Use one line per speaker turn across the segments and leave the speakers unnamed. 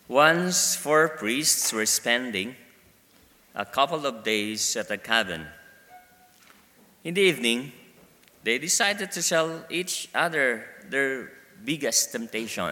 Once, four priests were spending a couple of days at a cabin. In the evening, they decided to tell each other their biggest temptation.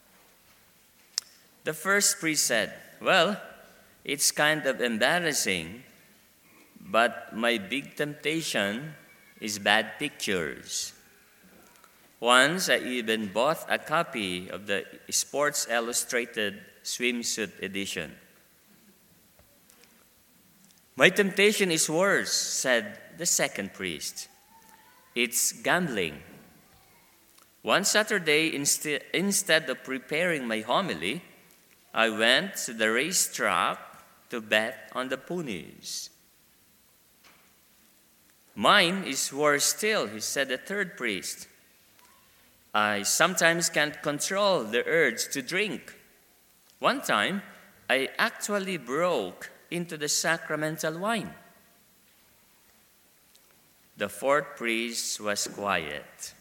The first priest said, "Well, it's kind of embarrassing, but my big temptation is bad pictures. Once I even bought a copy of the Sports Illustrated swimsuit edition." "My temptation is worse," said the second priest. "It's gambling. One Saturday, instead of preparing my homily, I went to the racetrack to bet on the ponies." "Mine is worse still," he said the third priest. "I sometimes can't control the urge to drink. One time, I actually broke into the sacramental wine." The fourth priest was quiet.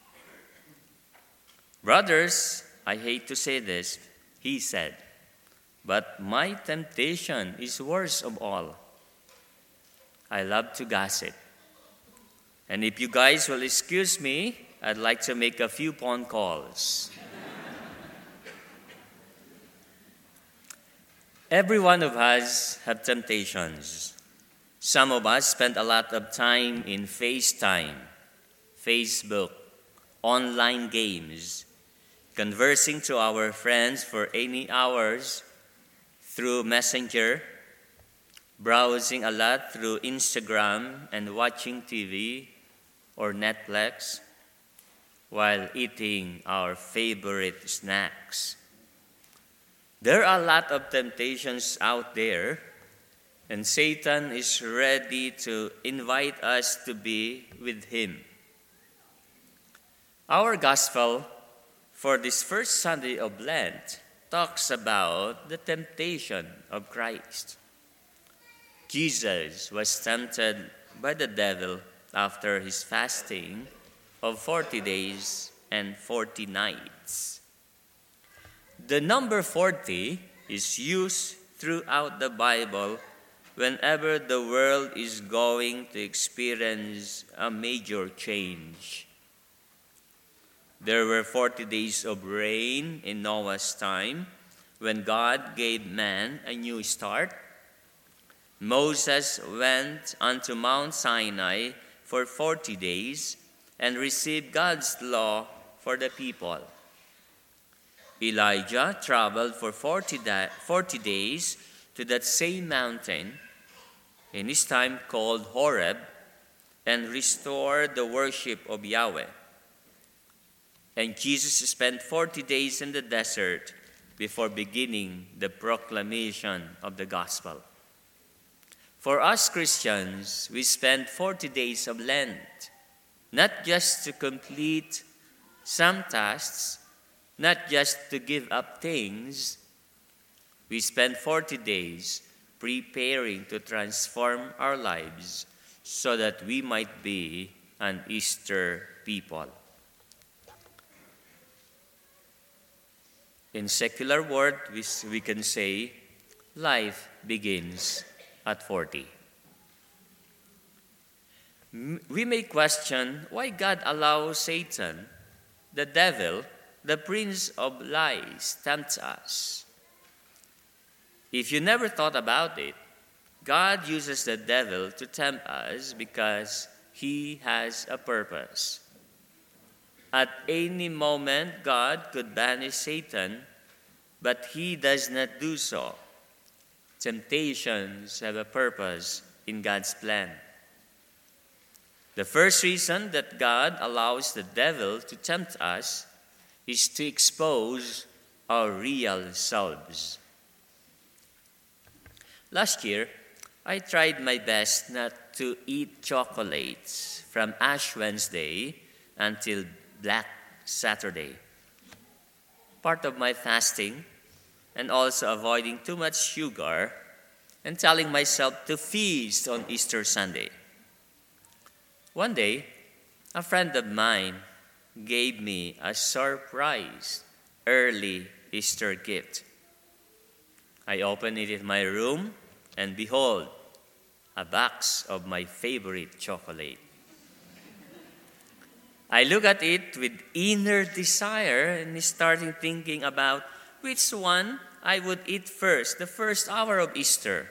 "Brothers, I hate to say this," he said, "but my temptation is worst of all. I love to gossip. And if you guys will excuse me, I'd like to make a few phone calls." Every one of us have temptations. Some of us spend a lot of time in FaceTime, Facebook, online games, conversing to our friends for any hours through Messenger, browsing a lot through Instagram and watching TV or Netflix while eating our favorite snacks. There are a lot of temptations out there, and Satan is ready to invite us to be with him. Our gospel for this first Sunday of Lent talks about the temptation of Christ. Jesus was tempted by the devil after his fasting of 40 days and 40 nights. The number 40 is used throughout the Bible whenever the world is going to experience a major change. There were 40 days of rain in Noah's time when God gave man a new start. Moses went onto Mount Sinai for 40 days and received God's law for the people. Elijah traveled for 40 days to that same mountain, in his time called Horeb, and restored the worship of Yahweh. And Jesus spent 40 days in the desert before beginning the proclamation of the gospel. For us Christians, we spend 40 days of Lent, not just to complete some tasks, not just to give up things. We spend 40 days preparing to transform our lives so that we might be an Easter people. In secular word, we can say, life begins at 40. We may question why God allows Satan, the devil, the prince of lies, tempts us. If you never thought about it, God uses the devil to tempt us because he has a purpose. At any moment, God could banish Satan, but he does not do so. Temptations have a purpose in God's plan. The first reason that God allows the devil to tempt us is to expose our real selves. Last year, I tried my best not to eat chocolates from Ash Wednesday until Black Saturday. Part of my fasting, and also avoiding too much sugar, and telling myself to feast on Easter Sunday. One day, a friend of mine gave me a surprise early Easter gift. I opened it in my room, and behold, a box of my favorite chocolate. I look at it with inner desire and starting thinking about which one I would eat first, the first hour of Easter.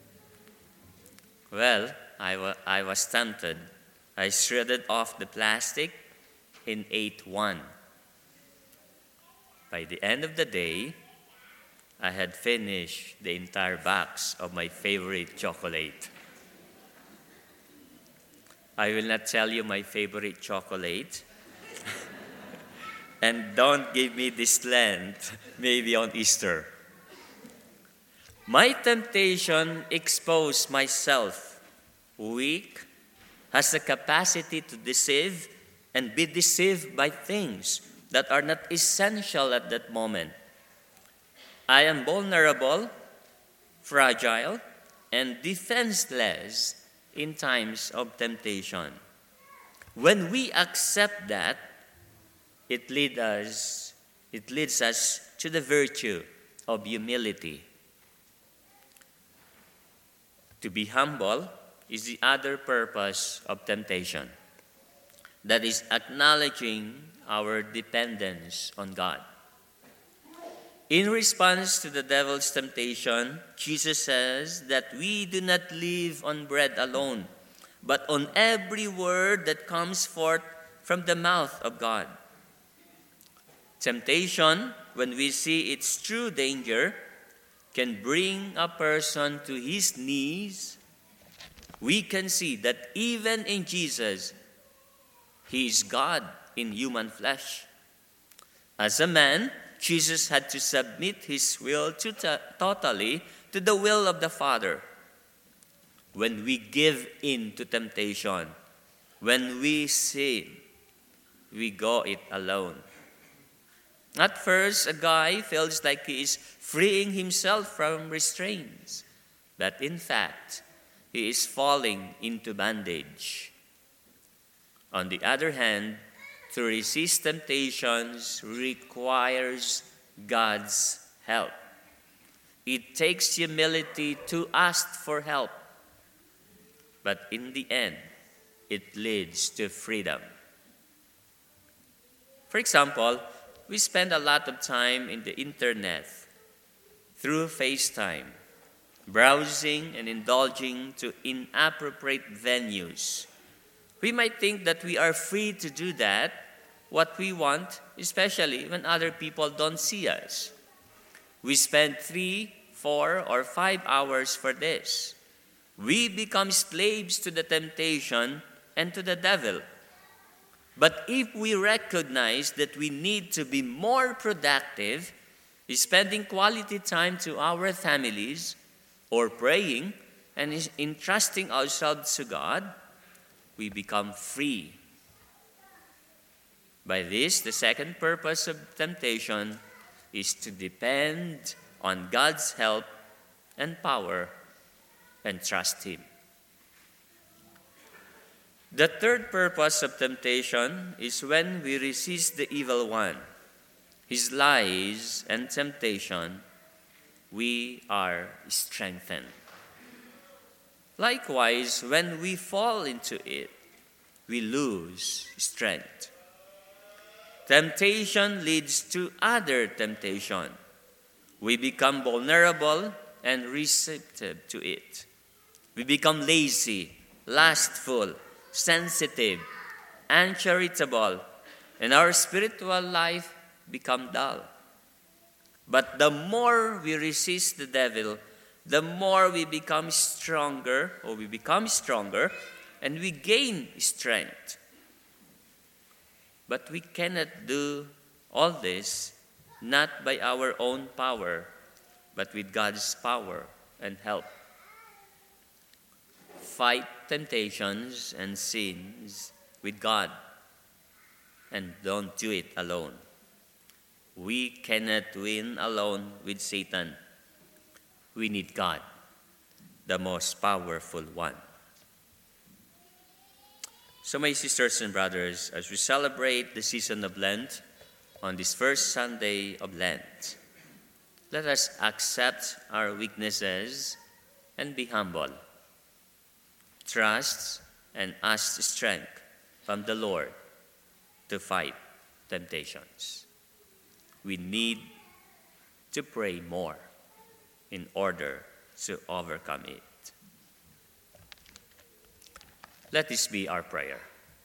Well, I was tempted. I shredded off the plastic and ate one. By the end of the day, I had finished the entire box of my favorite chocolate. I will not tell you my favorite chocolate. And don't give me this Lent, maybe on Easter. My temptation exposed myself, weak, has the capacity to deceive and be deceived by things that are not essential at that moment. I am vulnerable, fragile, and defenseless in times of temptation. When we accept that, it leads us to the virtue of humility. To be humble is the other purpose of temptation. That is acknowledging our dependence on God. In response to the devil's temptation, Jesus says that we do not live on bread alone, but on every word that comes forth from the mouth of God. Temptation, when we see its true danger, can bring a person to his knees. We can see that even in Jesus, he is God in human flesh. As a man, Jesus had to submit his will totally to the will of the Father. When we give in to temptation, when we sin, we go it alone. At first, a guy feels like he is freeing himself from restraints, but in fact, he is falling into bondage. On the other hand, to resist temptations requires God's help. It takes humility to ask for help. But in the end, it leads to freedom. For example, we spend a lot of time in the internet through FaceTime, browsing and indulging to inappropriate venues. We might think that we are free to do that, what we want, especially when other people don't see us. We spend 3, 4, or 5 hours for this. We become slaves to the temptation and to the devil. But if we recognize that we need to be more productive, spending quality time to our families, or praying and entrusting ourselves to God, we become free. By this, the second purpose of temptation is to depend on God's help and power and trust Him. The third purpose of temptation is when we resist the evil one, his lies and temptation, we are strengthened. Likewise, when we fall into it, we lose strength. Temptation leads to other temptation. We become vulnerable and receptive to it. We become lazy, lustful, sensitive, uncharitable, and our spiritual life become dull. But the more we resist the devil, the more we become stronger, and we gain strength. But we cannot do all this not by our own power, but with God's power and help. Fight temptations and sins with God, and don't do it alone. We cannot win alone with Satan. We need God, the most powerful one. So my sisters and brothers, as we celebrate the season of Lent on this first Sunday of Lent, Let us accept our weaknesses and be humble. Trust and ask strength from the Lord to fight temptations. We need to pray more in order to overcome it. Let this be our prayer.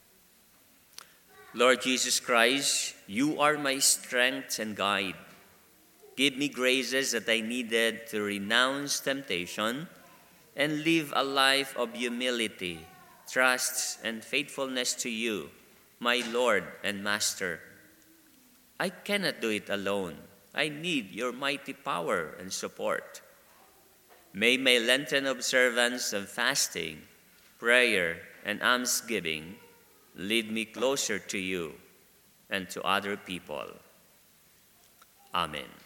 Lord Jesus Christ, you are my strength and guide. Give me graces that I needed to renounce temptation and live a life of humility, trust, and faithfulness to you, my Lord and Master. I cannot do it alone. I need your mighty power and support. May my Lenten observance of fasting, prayer, and almsgiving lead me closer to you and to other people. Amen.